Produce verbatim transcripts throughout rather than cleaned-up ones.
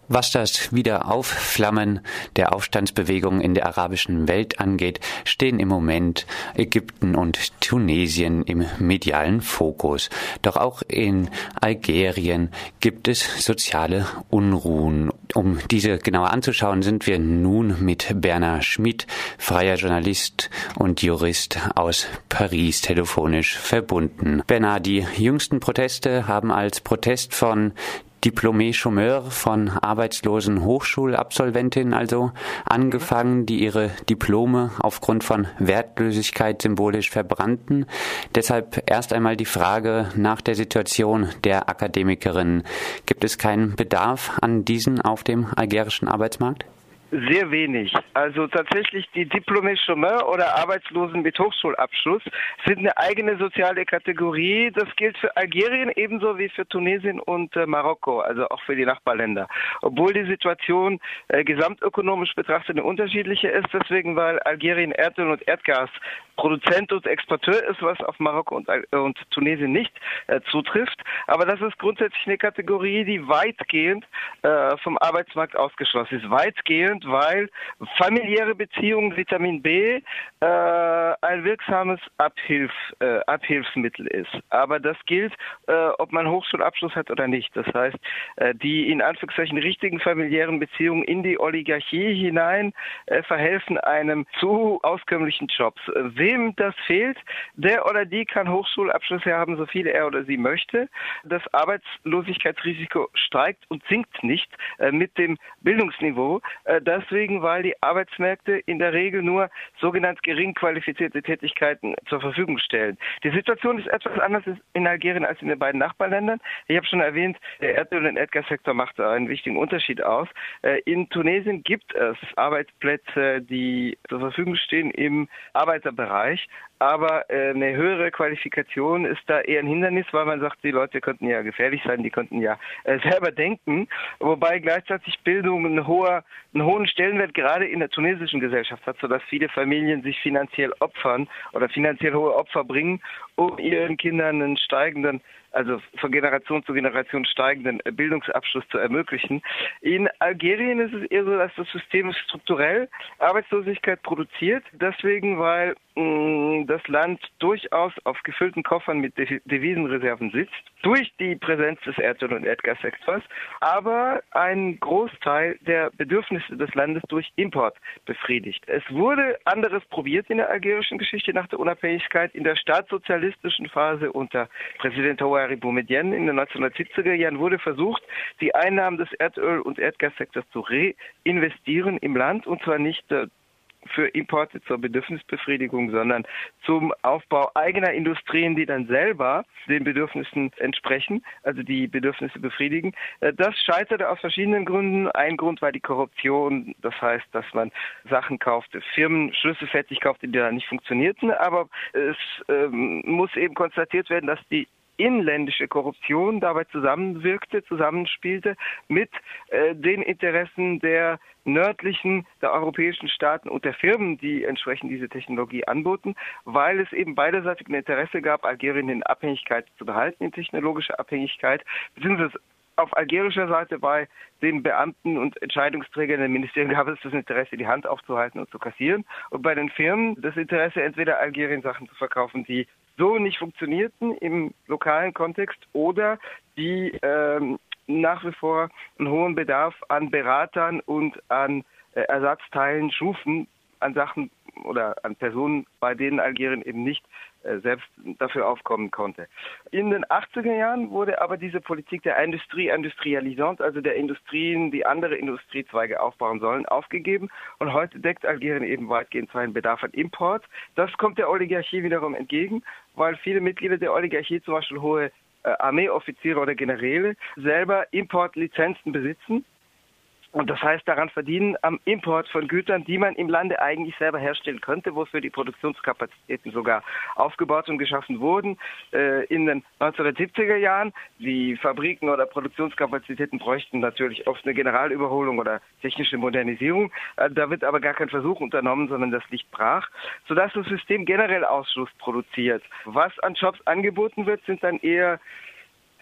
Was das Wiederaufflammen der Aufstandsbewegung in der arabischen Welt angeht, stehen im Moment Ägypten und Tunesien im medialen Fokus. Doch auch in Algerien gibt es soziale Unruhen. Um diese genauer anzuschauen, sind wir nun mit Bernard Schmidt, freier Journalist und Jurist aus Paris, telefonisch verbunden. Bernard, die jüngsten Proteste haben als Protest von Diplômés-Chômeurs, von arbeitslosen Hochschulabsolventinnen also angefangen, die ihre Diplome aufgrund von Wertlosigkeit symbolisch verbrannten. Deshalb erst einmal die Frage nach der Situation der Akademikerinnen. Gibt es keinen Bedarf an diesen auf dem algerischen Arbeitsmarkt? Sehr wenig. Also tatsächlich die Diplômés-Chômeurs oder Arbeitslosen mit Hochschulabschluss sind eine eigene soziale Kategorie. Das gilt für Algerien ebenso wie für Tunesien und äh, Marokko, also auch für die Nachbarländer. Obwohl die Situation äh, gesamtökonomisch betrachtet eine unterschiedliche ist, deswegen weil Algerien Erdöl und Erdgas Produzent und Exporteur ist, was auf Marokko und, äh, und Tunesien nicht äh, zutrifft. Aber das ist grundsätzlich eine Kategorie, die weitgehend äh, vom Arbeitsmarkt ausgeschlossen ist. Weitgehend, weil familiäre Beziehungen, Vitamin B, äh, ein wirksames Abhilf, äh, Abhilfsmittel ist. Aber das gilt, äh, ob man Hochschulabschluss hat oder nicht. Das heißt, äh, die in Anführungszeichen richtigen familiären Beziehungen in die Oligarchie hinein äh, verhelfen einem zu auskömmlichen Jobs. Wem das fehlt, der oder die kann Hochschulabschlüsse haben, so viele er oder sie möchte. Das Arbeitslosigkeitsrisiko steigt und sinkt nicht äh, mit dem Bildungsniveau. Äh, deswegen, weil die Arbeitsmärkte in der Regel nur sogenannt gering qualifizierte Tätigkeiten zur Verfügung stellen. Die Situation ist etwas anders in Algerien als in den beiden Nachbarländern. Ich habe schon erwähnt, der Erdöl- und Erdgassektor macht einen wichtigen Unterschied aus. Äh, in Tunesien gibt es Arbeitsplätze, die zur Verfügung stehen im Arbeiterbereich. Aber äh, eine höhere Qualifikation ist da eher ein Hindernis, weil man sagt, die Leute könnten ja gefährlich sein, die könnten ja äh, selber denken, wobei gleichzeitig Bildung einen, hoher, einen hohen Stellenwert gerade in der tunesischen Gesellschaft hat, sodass viele Familien sich finanziell opfern oder finanziell hohe Opfer bringen, um ihren Kindern einen steigenden, also von Generation zu Generation steigenden Bildungsabschluss zu ermöglichen. In Algerien ist es eher so, dass das System strukturell Arbeitslosigkeit produziert, deswegen, weil mh, das Land durchaus auf gefüllten Koffern mit De- Devisenreserven sitzt, durch die Präsenz des Erdöl- und Erdgassektors, aber ein Großteil der Bedürfnisse des Landes durch Import befriedigt. Es wurde anderes probiert in der algerischen Geschichte nach der Unabhängigkeit. In der staatssozialistischen Phase unter Präsident Houari Boumedienne in den neunzehnhundertsiebziger Jahren wurde versucht, die Einnahmen des Erdöl- und Erdgassektors zu reinvestieren im Land, und zwar nicht äh, für Importe zur Bedürfnisbefriedigung, sondern zum Aufbau eigener Industrien, die dann selber den Bedürfnissen entsprechen, also die Bedürfnisse befriedigen. Das scheiterte aus verschiedenen Gründen. Ein Grund war die Korruption, das heißt, dass man Sachen kaufte, Firmen schlüsselfertig kaufte, die dann nicht funktionierten, aber es ähm, muss eben konstatiert werden, dass die inländische Korruption dabei zusammenwirkte, zusammenspielte mit äh, den Interessen der nördlichen, der europäischen Staaten und der Firmen, die entsprechend diese Technologie anboten, weil es eben beiderseitig ein Interesse gab, Algerien in Abhängigkeit zu behalten, in technologischer Abhängigkeit, beziehungsweise auf algerischer Seite bei den Beamten und Entscheidungsträgern der Ministerien gab es das Interesse, die Hand aufzuhalten und zu kassieren. Und bei den Firmen das Interesse, entweder Algerien Sachen zu verkaufen, die so nicht funktionierten im lokalen Kontext, oder die ähm, nach wie vor einen hohen Bedarf an Beratern und an äh, Ersatzteilen schufen, an Sachen oder an Personen, bei denen Algerien eben nicht äh, selbst dafür aufkommen konnte. In den achtziger Jahren wurde aber diese Politik der Industrie industrialisant, also der Industrien, die andere Industriezweige aufbauen sollen, aufgegeben. Und heute deckt Algerien eben weitgehend seinen Bedarf an Import. Das kommt der Oligarchie wiederum entgegen, weil viele Mitglieder der Oligarchie, zum Beispiel hohe äh, Armeeoffiziere oder Generäle, selber Importlizenzen besitzen. Und das heißt, daran verdienen am Import von Gütern, die man im Lande eigentlich selber herstellen könnte, wofür die Produktionskapazitäten sogar aufgebaut und geschaffen wurden. Äh, in den neunzehnhundertsiebziger Jahren, die Fabriken oder Produktionskapazitäten bräuchten natürlich oft eine Generalüberholung oder technische Modernisierung. Äh, da wird aber gar kein Versuch unternommen, sondern das liegt brach, sodass das System generell Ausschluss produziert. Was an Jobs angeboten wird, sind dann eher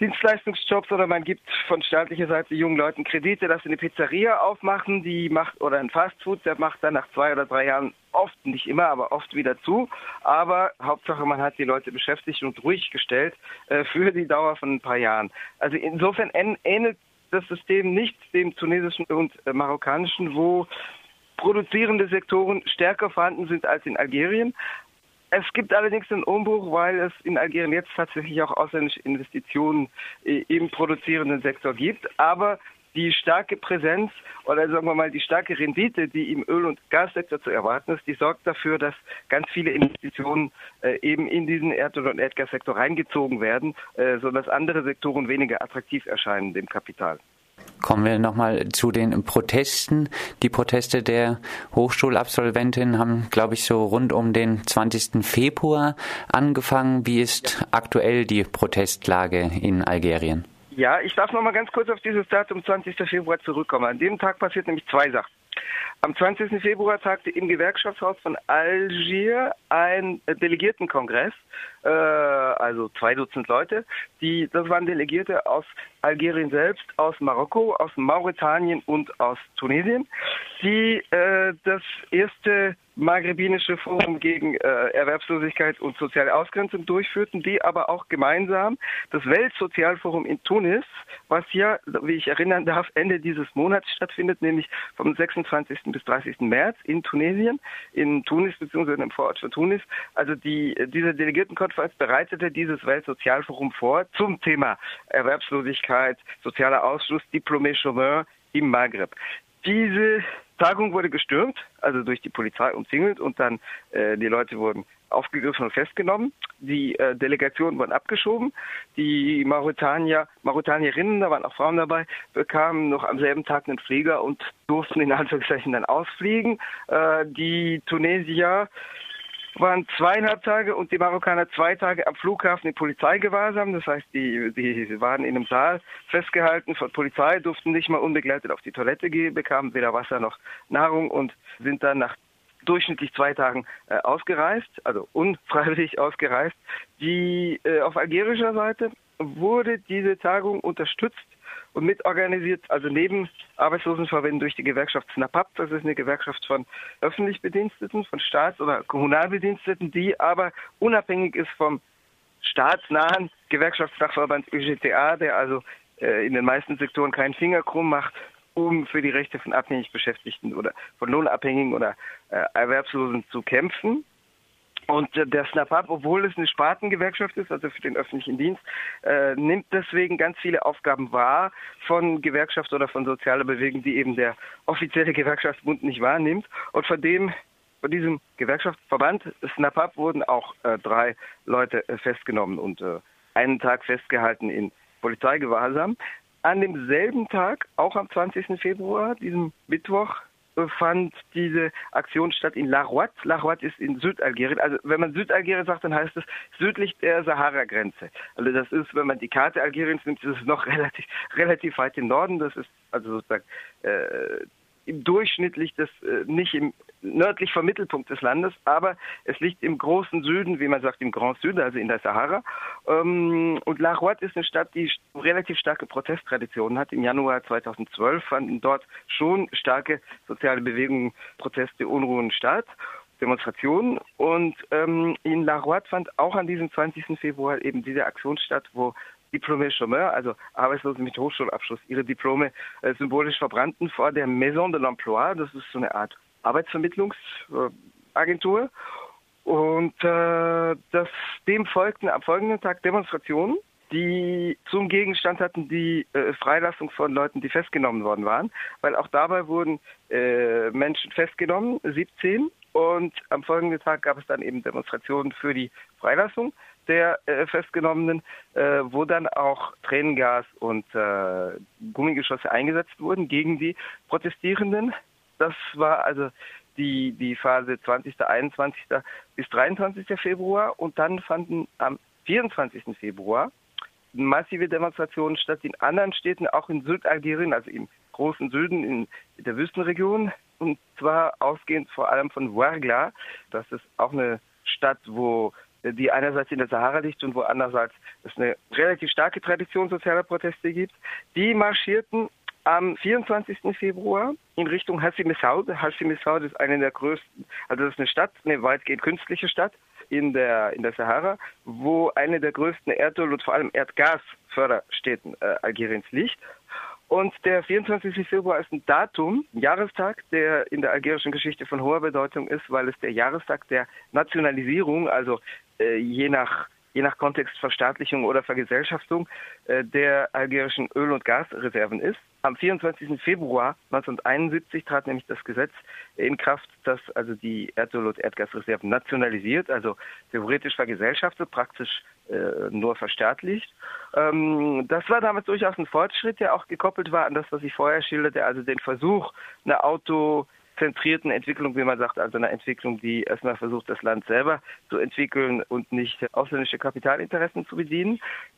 Dienstleistungsjobs oder man gibt von staatlicher Seite jungen Leuten Kredite, dass sie eine Pizzeria aufmachen, die macht oder ein Fastfood, der macht dann nach zwei oder drei Jahren oft, nicht immer, aber oft wieder zu. Aber Hauptsache, man hat die Leute beschäftigt und ruhig gestellt äh, für die Dauer von ein paar Jahren. Also insofern ähnelt das System nicht dem tunesischen und äh, marokkanischen, wo produzierende Sektoren stärker vorhanden sind als in Algerien. Es gibt allerdings einen Umbruch, weil es in Algerien jetzt tatsächlich auch ausländische Investitionen im produzierenden Sektor gibt. Aber die starke Präsenz oder sagen wir mal die starke Rendite, die im Öl- und Gassektor zu erwarten ist, die sorgt dafür, dass ganz viele Investitionen äh, eben in diesen Erdöl- und Erdgassektor reingezogen werden, äh, sodass andere Sektoren weniger attraktiv erscheinen dem Kapital. Kommen wir nochmal zu den Protesten. Die Proteste der Hochschulabsolventinnen haben, glaube ich, so rund um den zwanzigsten Februar angefangen. Wie ist aktuell die Protestlage in Algerien? Ja, ich darf noch mal ganz kurz auf dieses Datum zwanzigsten Februar zurückkommen. An dem Tag passiert nämlich zwei Sachen. Am zwanzigsten Februar tagte im Gewerkschaftshaus von Algier ein Delegiertenkongress, äh, also zwei Dutzend Leute. Die, das waren Delegierte aus Algerien selbst, aus Marokko, aus Mauretanien und aus Tunesien, die äh, das erste maghrebinische Forum gegen äh, Erwerbslosigkeit und soziale Ausgrenzung durchführten, die aber auch gemeinsam das Weltsozialforum in Tunis, was ja, wie ich erinnern darf, Ende dieses Monats stattfindet, nämlich vom sechsundzwanzigsten bis dreißigsten März in Tunesien, in Tunis bzw. im Vorort von Tunis. Also die, diese Delegiertenkonferenz bereitete dieses Weltsozialforum vor zum Thema Erwerbslosigkeit, sozialer Ausschluss, Diplômé Chômeur im Maghreb. Diese Tagung wurde gestürmt, also durch die Polizei umzingelt und dann äh, die Leute wurden aufgegriffen und festgenommen. Die äh, Delegationen wurden abgeschoben. Die Mauretanier, Mauretanierinnen, da waren auch Frauen dabei, bekamen noch am selben Tag einen Flieger und durften in Anführungszeichen dann ausfliegen. Äh, die Tunesier waren zweieinhalb Tage und die Marokkaner zwei Tage am Flughafen in Polizeigewahrsam. Das heißt, die, die waren in einem Saal festgehalten von Polizei, durften nicht mal unbegleitet auf die Toilette gehen, bekamen weder Wasser noch Nahrung und sind dann nach durchschnittlich zwei Tagen äh, ausgereist, also unfreiwillig ausgereist. Die äh, auf algerischer Seite wurde diese Tagung unterstützt und mitorganisiert, also neben Arbeitslosenverbänden durch die Gewerkschaft SNAPAP, das ist eine Gewerkschaft von öffentlich Bediensteten, von Staats- oder Kommunalbediensteten, die aber unabhängig ist vom staatsnahen Gewerkschaftsdachverband Ö G T A, der also äh, in den meisten Sektoren keinen Finger krumm macht, um für die Rechte von abhängig Beschäftigten oder von Lohnabhängigen oder äh, Erwerbslosen zu kämpfen. Und äh, der SNAPAP, obwohl es eine Spartengewerkschaft ist, also für den öffentlichen Dienst, äh, nimmt deswegen ganz viele Aufgaben wahr von Gewerkschaft oder von sozialer Bewegung, die eben der offizielle Gewerkschaftsbund nicht wahrnimmt. Und von dem, von diesem Gewerkschaftsverband SNAPAP wurden auch äh, drei Leute äh, festgenommen und äh, einen Tag festgehalten in Polizeigewahrsam. An demselben Tag, auch am zwanzigsten Februar, diesem Mittwoch, fand diese Aktion statt in La Rouat. La Rouat ist in Südalgerien. Also wenn man Südalgerien sagt, dann heißt es südlich der Sahara-Grenze. Also das ist, wenn man die Karte Algeriens nimmt, ist es noch relativ, relativ weit im Norden. Das ist also sozusagen äh, im durchschnittlich das äh, nicht im nördlich vom Mittelpunkt des Landes, aber es liegt im großen Süden, wie man sagt, im Grand Süden, also in der Sahara. Ähm, und La Rouat ist eine Stadt, die relativ starke Protesttraditionen hat. Im Januar zweitausendzwölf fanden dort schon starke soziale Bewegungen, Proteste, Unruhen statt, Demonstrationen. Und ähm, in La Rouat fand auch an diesem zwanzigsten Februar eben diese Aktion statt, wo Diplômé Chômeur, also Arbeitslose mit Hochschulabschluss, ihre Diplome äh, symbolisch verbrannten vor der Maison de l'Emploi. Das ist so eine Art Arbeitsvermittlungsagentur. Und äh, das, dem folgten am folgenden Tag Demonstrationen, die zum Gegenstand hatten die äh, Freilassung von Leuten, die festgenommen worden waren. Weil auch dabei wurden äh, Menschen festgenommen, siebzehn. Und am folgenden Tag gab es dann eben Demonstrationen für die Freilassung der äh, Festgenommenen, äh, wo dann auch Tränengas und äh, Gummigeschosse eingesetzt wurden gegen die Protestierenden. Das war also die, die Phase zwanzigsten, einundzwanzigsten bis dreiundzwanzigsten Februar. Und dann fanden am vierundzwanzigsten Februar massive Demonstrationen statt in anderen Städten, auch in Südalgerien, also im großen Süden, in der Wüstenregion. Und zwar ausgehend vor allem von Ouargla. Das ist auch eine Stadt, wo die einerseits in der Sahara liegt und wo andererseits es eine relativ starke Tradition sozialer Proteste gibt. Die marschierten am vierundzwanzigsten Februar in Richtung Hassi-Messaoud. Hassi-Messaoud ist eine der größten, also das ist eine Stadt, eine weitgehend künstliche Stadt in der, in der Sahara, wo eine der größten Erdöl- und vor allem Erdgasförderstätten äh, Algeriens liegt. Und der vierundzwanzigste Februar ist ein Datum, ein Jahrestag, der in der algerischen Geschichte von hoher Bedeutung ist, weil es der Jahrestag der Nationalisierung, also äh, je nach je nach Kontext Verstaatlichung oder Vergesellschaftung äh, der algerischen Öl- und Gasreserven ist. Am vierundzwanzigsten Februar neunzehnhunderteinundsiebzig trat nämlich das Gesetz in Kraft, das also die Erdöl- und Erdgasreserven nationalisiert, also theoretisch vergesellschaftet, praktisch äh, nur verstaatlicht. Ähm, das war damals durchaus ein Fortschritt, der auch gekoppelt war an das, was ich vorher schilderte, also den Versuch, eine Auto zentrierten Entwicklung, wie man sagt, also eine Entwicklung, die erstmal versucht, das Land selber zu entwickeln und nicht ausländische Kapitalinteressen zu bedienen.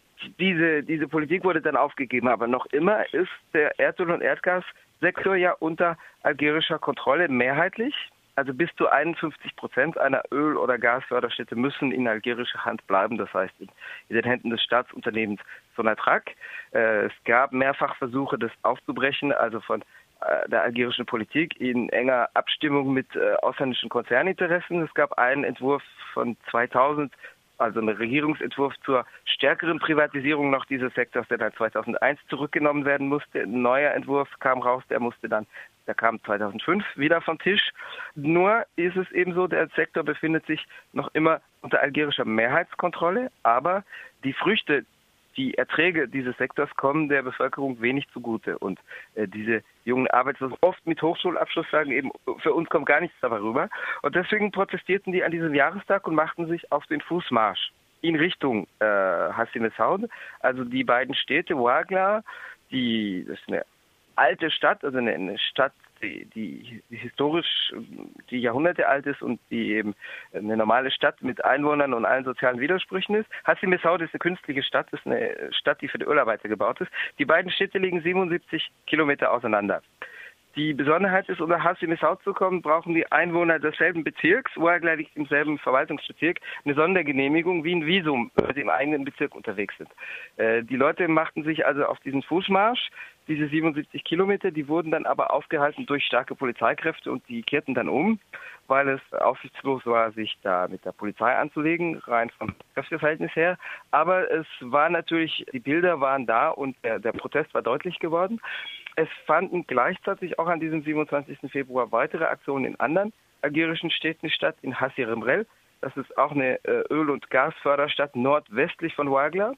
Diese, diese Politik wurde dann aufgegeben, aber noch immer ist der Erdöl- und Erdgassektor ja unter algerischer Kontrolle mehrheitlich. Also bis zu einundfünfzig Prozent einer Öl- oder Gasförderstätte müssen in algerischer Hand bleiben, das heißt in, in den Händen des Staatsunternehmens Sonatrach. Äh, es gab mehrfach Versuche, das aufzubrechen, also von der algerischen Politik in enger Abstimmung mit äh, ausländischen Konzerninteressen. Es gab einen Entwurf von zweitausend, also einen Regierungsentwurf zur stärkeren Privatisierung noch dieses Sektors, der dann zweitausendeins zurückgenommen werden musste. Ein neuer Entwurf kam raus, der musste dann, der kam zweitausendfünf wieder vom Tisch. Nur ist es eben so, der Sektor befindet sich noch immer unter algerischer Mehrheitskontrolle, aber die Früchte, die Erträge dieses Sektors kommen der Bevölkerung wenig zugute. Und äh, diese jungen Arbeitslosen, oft mit Hochschulabschluss, sagen eben, für uns kommt gar nichts dabei rüber. Und deswegen protestierten die an diesem Jahrestag und machten sich auf den Fußmarsch in Richtung äh, Hassi-Messaoud. Also die beiden Städte, Ouargla, die, das ist eine alte Stadt, also eine, eine Stadt, die, die, die historisch die Jahrhunderte alt ist und die eben eine normale Stadt mit Einwohnern und allen sozialen Widersprüchen ist. Hassi-Messaoud ist eine künstliche Stadt, ist eine Stadt, die für die Ölarbeiter gebaut ist. Die beiden Städte liegen siebenundsiebzig Kilometer auseinander. Die Besonderheit ist, um nach Hassi-Messaoud zu kommen, brauchen die Einwohner desselben Bezirks, Ouargla liegt im selben Verwaltungsbezirk, eine Sondergenehmigung wie ein Visum, wenn sie im eigenen Bezirk unterwegs sind. Äh, die Leute machten sich also auf diesen Fußmarsch, diese siebenundsiebzig Kilometer, die wurden dann aber aufgehalten durch starke Polizeikräfte und die kehrten dann um, weil es aussichtslos war, sich da mit der Polizei anzulegen, rein vom Kräfteverhältnis her. Aber es war natürlich, die Bilder waren da und der, der Protest war deutlich geworden. Es fanden gleichzeitig auch an diesem siebenundzwanzigsten Februar weitere Aktionen in anderen algerischen Städten statt, in Hassi R'Mrel. Das ist auch eine Öl- und Gasförderstadt nordwestlich von Ouargla.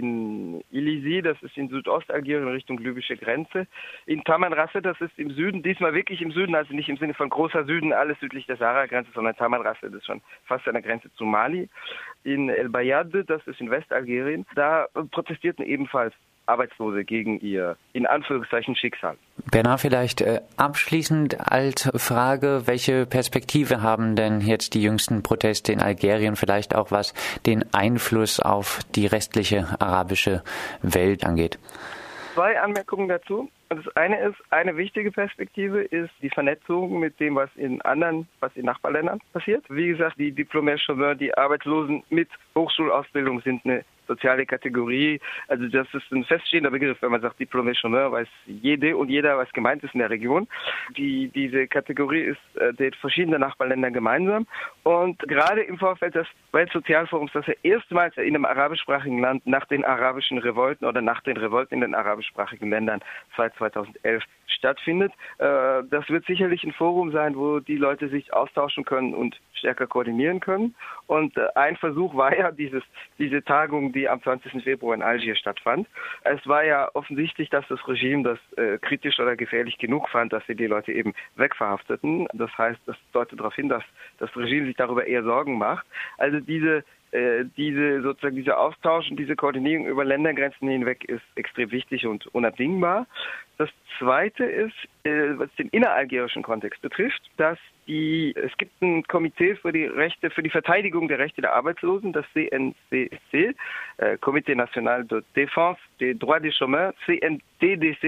In Ilisi, das ist in Südostalgerien Richtung libysche Grenze. In Tamanrasset, das ist im Süden, diesmal wirklich im Süden, also nicht im Sinne von großer Süden, alles südlich der Sahara-Grenze, sondern Tamanrasset ist schon fast an der Grenze zu Mali. In El Bayad, das ist in Westalgerien, da protestierten ebenfalls Arbeitslose gegen ihr, in Anführungszeichen, Schicksal. Bernhard, vielleicht äh, abschließend als Frage, welche Perspektive haben denn jetzt die jüngsten Proteste in Algerien, vielleicht auch was den Einfluss auf die restliche arabische Welt angeht? Zwei Anmerkungen dazu. Das eine ist, eine wichtige Perspektive ist die Vernetzung mit dem, was in anderen, was in Nachbarländern passiert. Wie gesagt, die Diplômés Chômeurs, die Arbeitslosen mit Hochschulausbildung sind eine soziale Kategorie. Also das ist ein feststehender Begriff, wenn man sagt Diplômés Chômeurs, weiß jede und jeder, was gemeint ist in der Region. Die, diese Kategorie ist äh, den verschiedenen Nachbarländern gemeinsam. Und gerade im Vorfeld des Weltsozialforums, das ja erstmals in einem arabischsprachigen Land nach den arabischen Revolten oder nach den Revolten in den arabischsprachigen Ländern seit zweitausendelf stattfindet. Äh, das wird sicherlich ein Forum sein, wo die Leute sich austauschen können und stärker koordinieren können. Und äh, ein Versuch war ja dieses, diese Tagung, die am zwanzigsten Februar in Algier stattfand. Es war ja offensichtlich, dass das Regime das äh, kritisch oder gefährlich genug fand, dass sie die Leute eben wegverhafteten. Das heißt, das deutet darauf hin, dass das Regime sich darüber eher Sorgen macht. Also diese diese sozusagen dieser Austausch und diese Koordinierung über Ländergrenzen hinweg ist extrem wichtig und unabdingbar. Das Zweite ist, was den inneralgerischen Kontext betrifft, dass die es gibt ein Komitee für die Rechte, für die Verteidigung der Rechte der Arbeitslosen, das C N C C, äh, Comité National de Défense des Droits des Chômeurs, C N D D C.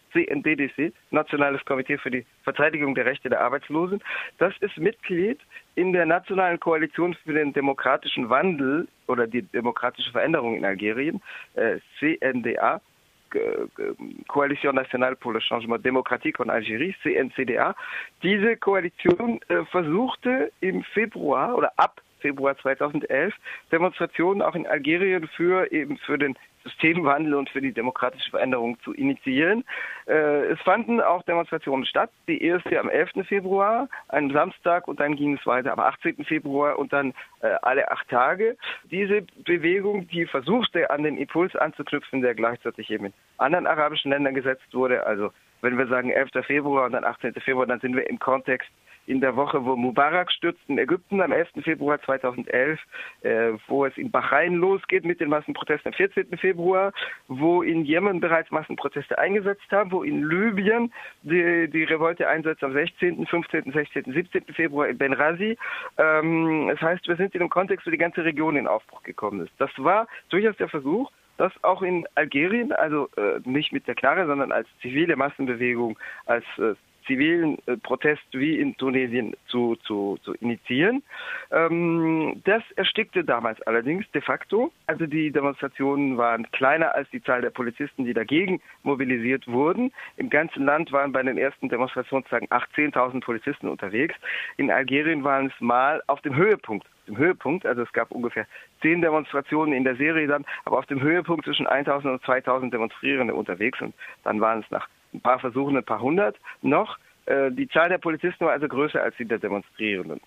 C N D D C, Nationales Komitee für die Verteidigung der Rechte der Arbeitslosen. Das ist Mitglied in der Nationalen Koalition für den demokratischen Wandel oder die demokratische Veränderung in Algerien, äh, C N D A, Coalition Nationale pour le Changement Démocratique en Algérie, C N C D A. Diese Koalition äh, versuchte im Februar oder ab Februar zweitausendelf Demonstrationen auch in Algerien für eben für den Systemwandel und für die demokratische Veränderung zu initiieren. Äh, es fanden auch Demonstrationen statt. Die erste am elften Februar, einem Samstag, und dann ging es weiter am achtzehnten Februar und dann äh, alle acht Tage. Diese Bewegung, die versuchte, an den Impuls anzuknüpfen, der gleichzeitig eben in anderen arabischen Ländern gesetzt wurde. Also wenn wir sagen elften Februar und dann achtzehnten Februar, dann sind wir im Kontext in der Woche, wo Mubarak stürzt in Ägypten am elften Februar zweitausendelf, äh, wo es in Bahrain losgeht mit den Massenprotesten am vierzehnten Februar, wo in Jemen bereits Massenproteste eingesetzt haben, wo in Libyen die, die Revolte einsetzt am sechzehnten, fünfzehnten, sechzehnten, siebzehnten Februar in Benghazi. Ähm, das heißt, wir sind in einem Kontext, wo die ganze Region in Aufbruch gekommen ist. Das war durchaus der Versuch, das auch in Algerien, also äh, nicht mit der Knarre, sondern als zivile Massenbewegung, als äh, zivilen äh, Protest wie in Tunesien zu, zu, zu initiieren. Ähm, das erstickte damals allerdings de facto. Also die Demonstrationen waren kleiner als die Zahl der Polizisten, die dagegen mobilisiert wurden. Im ganzen Land waren bei den ersten Demonstrationstagen achtzehntausend Polizisten unterwegs. In Algerien waren es mal auf dem Höhepunkt. Dem Höhepunkt, also es gab ungefähr zehn Demonstrationen in der Serie dann, aber auf dem Höhepunkt zwischen eintausend und zweitausend Demonstrierende unterwegs, und dann waren es nach ein paar Versuchen ein paar hundert noch. Äh, die Zahl der Polizisten war also größer als die der Demonstrierenden.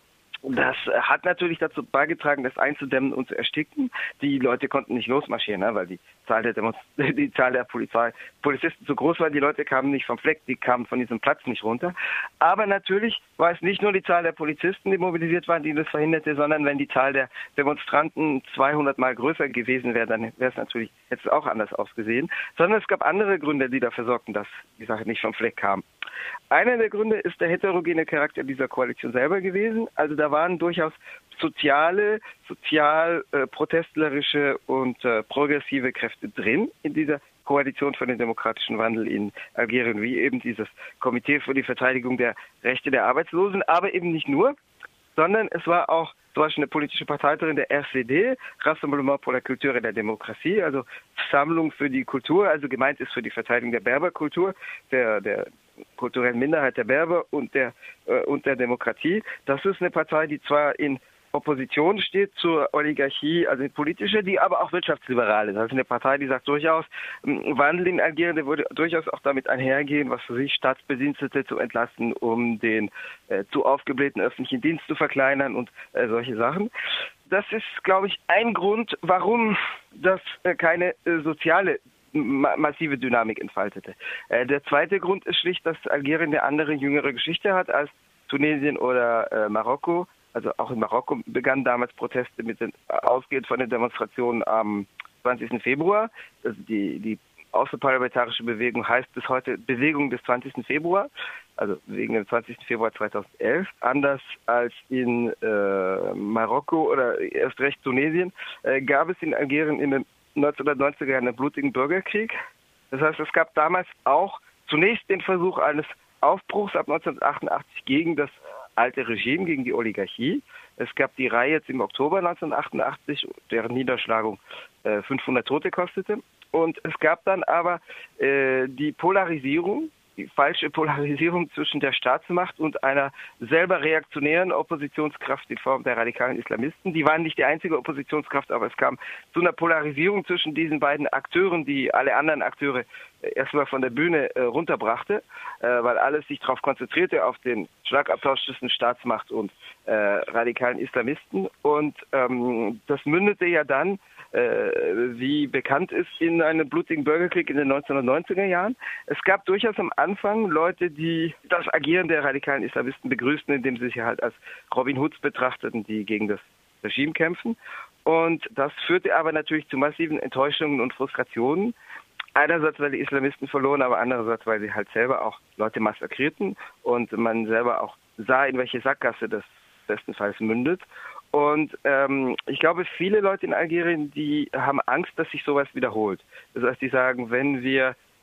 Das hat natürlich dazu beigetragen, das einzudämmen und zu ersticken. Die Leute konnten nicht losmarschieren, ne, weil die Zahl der Demonst- die Zahl der Polizei, Polizisten zu groß war. Die Leute kamen nicht vom Fleck, die kamen von diesem Platz nicht runter. Aber natürlich war es nicht nur die Zahl der Polizisten, die mobilisiert waren, die das verhinderte, sondern wenn die Zahl der Demonstranten zweihundert Mal größer gewesen wäre, dann wäre es natürlich jetzt auch anders ausgesehen. Sondern es gab andere Gründe, die dafür sorgten, dass die Sache nicht vom Fleck kam. Einer der Gründe ist der heterogene Charakter dieser Koalition selber gewesen. Also da waren durchaus soziale, sozial äh, protestlerische und äh, progressive Kräfte drin in dieser Koalition für den demokratischen Wandel in Algerien, wie eben dieses Komitee für die Verteidigung der Rechte der Arbeitslosen, aber eben nicht nur, sondern es war auch zum Beispiel eine politische Parteiterin der R C D, Rassemblement pour la Culture et la Démocratie, also Sammlung für die Kultur, also gemeint ist für die Verteidigung der Berberkultur, der, der kulturellen Minderheit der Berber und der, äh, und der Demokratie. Das ist eine Partei, die zwar in Opposition steht zur Oligarchie, also eine politische, die aber auch wirtschaftsliberal ist. Das ist eine Partei, die sagt durchaus, Wandel in Algerien, der würde durchaus auch damit einhergehen, was für sich Staatsbedienstete zu entlasten, um den äh, zu aufgeblähten öffentlichen Dienst zu verkleinern und äh, solche Sachen. Das ist, glaube ich, ein Grund, warum das äh, keine äh, soziale ma- massive Dynamik entfaltete. Äh, der zweite Grund ist schlicht, dass Algerien eine andere, jüngere Geschichte hat als Tunesien oder äh, Marokko. Also auch in Marokko begannen damals Proteste mit den, ausgehend von den Demonstrationen am zwanzigsten Februar. Also die, die außerparlamentarische Bewegung heißt bis heute Bewegung des zwanzigsten Februar, also wegen dem zwanzigsten Februar zweitausendelf. Anders als in äh, Marokko oder erst recht Tunesien äh, gab es in Algerien in den neunzehnhundertneunziger Jahren einen blutigen Bürgerkrieg. Das heißt, es gab damals auch zunächst den Versuch eines Aufbruchs ab neunzehnhundertachtundachtzig gegen das alte Regime, gegen die Oligarchie. Es gab die Reihe jetzt im Oktober neunzehnhundertachtundachtzig, deren Niederschlagung äh, fünfhundert Tote kostete. Und es gab dann aber äh, die Polarisierung, die falsche Polarisierung zwischen der Staatsmacht und einer selber reaktionären Oppositionskraft in Form der radikalen Islamisten. Die waren nicht die einzige Oppositionskraft, aber es kam zu einer Polarisierung zwischen diesen beiden Akteuren, die alle anderen Akteure erstmal von der Bühne äh, runterbrachte, äh, weil alles sich darauf konzentrierte, auf den Schlagabtausch zwischen Staatsmacht und äh, radikalen Islamisten. Und ähm, das mündete ja dann, äh, wie bekannt ist, in einen blutigen Bürgerkrieg in den neunzehnhundertneunziger Jahren. Es gab durchaus am Anfang Leute, die das Agieren der radikalen Islamisten begrüßten, indem sie sich halt als Robin Hoods betrachteten, die gegen das Regime kämpfen. Und das führte aber natürlich zu massiven Enttäuschungen und Frustrationen. Einerseits, weil die Islamisten verloren, aber andererseits, weil sie halt selber auch Leute massakrierten und man selber auch sah, in welche Sackgasse das bestenfalls mündet. Und ähm, ich glaube, viele Leute in Algerien, die haben Angst, dass sich sowas wiederholt. Das heißt, die sagen, wenn wir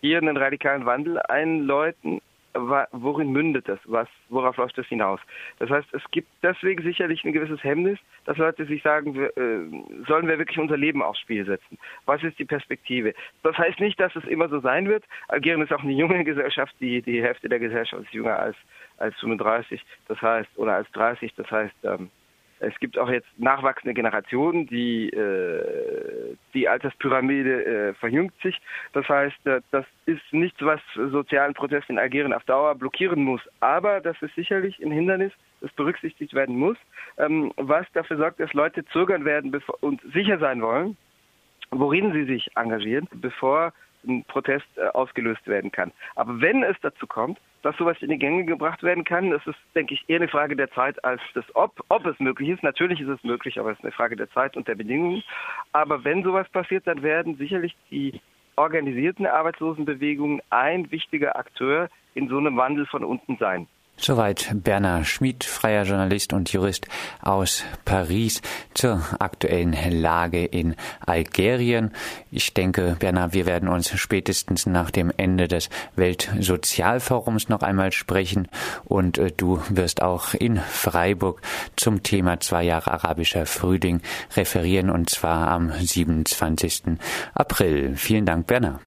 hier einen radikalen Wandel einläuten. Worin mündet das? Was, worauf läuft das hinaus? Das heißt, es gibt deswegen sicherlich ein gewisses Hemmnis, dass Leute sich sagen, wir, äh, sollen wir wirklich unser Leben aufs Spiel setzen? Was ist die Perspektive? Das heißt nicht, dass es immer so sein wird. Algerien ist auch eine junge Gesellschaft, die, die Hälfte der Gesellschaft ist jünger als, als fünfunddreißig, das heißt, oder als dreißig, das heißt, ähm, es gibt auch jetzt nachwachsende Generationen, die, äh, die Alterspyramide äh, verjüngt sich. Das heißt, äh, das ist nichts, was sozialen Protest in Algerien auf Dauer blockieren muss. Aber das ist sicherlich ein Hindernis, das berücksichtigt werden muss, ähm, was dafür sorgt, dass Leute zögern werden und sicher sein wollen, worin sie sich engagieren, bevor ein Protest äh, ausgelöst werden kann. Aber wenn es dazu kommt, dass sowas in die Gänge gebracht werden kann, das ist, denke ich, eher eine Frage der Zeit als das Ob. Ob es möglich ist, natürlich ist es möglich, aber es ist eine Frage der Zeit und der Bedingungen. Aber wenn sowas passiert, dann werden sicherlich die organisierten Arbeitslosenbewegungen ein wichtiger Akteur in so einem Wandel von unten sein. Soweit Bernhard Schmid, freier Journalist und Jurist aus Paris zur aktuellen Lage in Algerien. Ich denke, Bernhard, wir werden uns spätestens nach dem Ende des Weltsozialforums noch einmal sprechen und äh, du wirst auch in Freiburg zum Thema zwei Jahre arabischer Frühling referieren und zwar am siebenundzwanzigsten April. Vielen Dank, Bernhard.